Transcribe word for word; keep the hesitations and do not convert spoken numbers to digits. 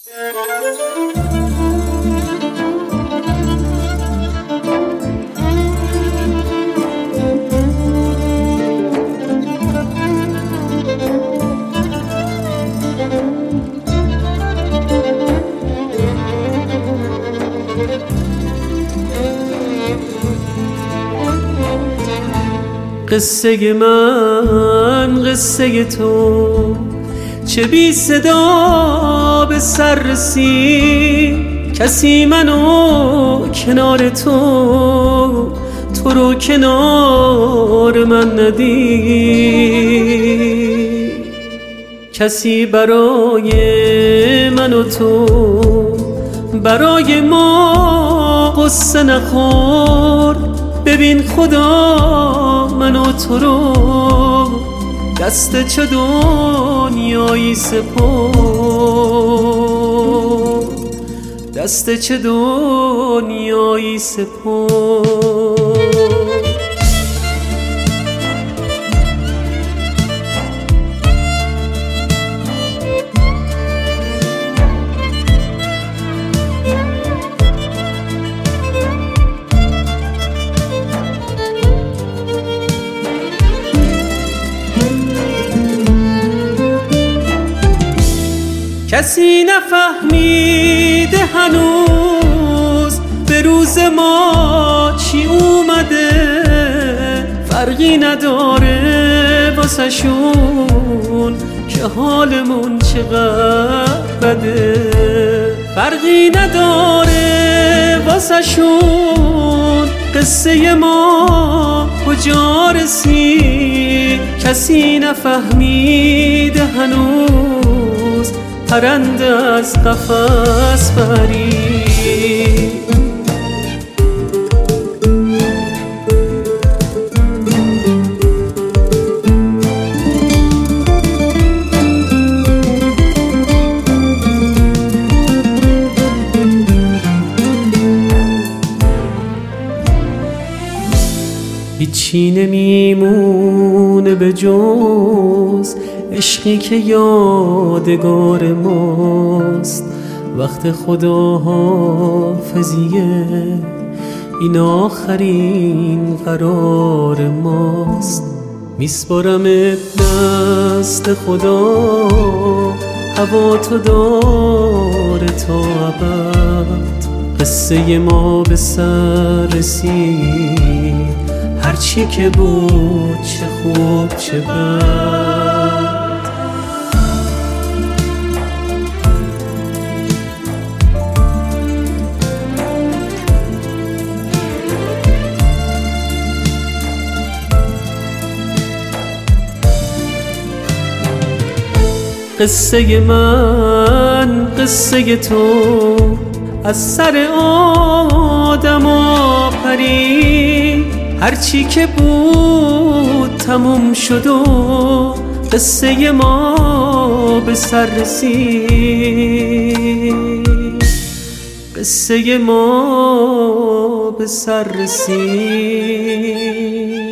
قصه من قصه تو، چه بی صدا به سر رسید. کسی منو کنار تو، تو رو کنار من ندید. کسی برای من و تو، برای ما قصه نخورد. ببین خدا من و تو رو دست چه دنیایی سپرد، دست چه دنیایی سپرد. کسی نفهمیده هنوز به روز ما چی اومده. فرقی نداره واسه شون که حالمون چقدر بده. فرقی نداره واسه شون قصه ما کجا رسید. کسی نفهمیده هنوز پرنده از قفس پرید. هیچی نمیمونه به جز عشقی که یادگار ماست. وقت خداحافظیه، این آخرین قرار ماست. میسپارمت دست خدا، هوا تو داره تا ابد. قصه ما به سر رسید، هرچی که بود چه خوب چه بد. قصه من قصه تو، از سر آدم آفرید. هرچی که بود تموم شد و قصه ما به سر رسید. قصه ما به سر رسید.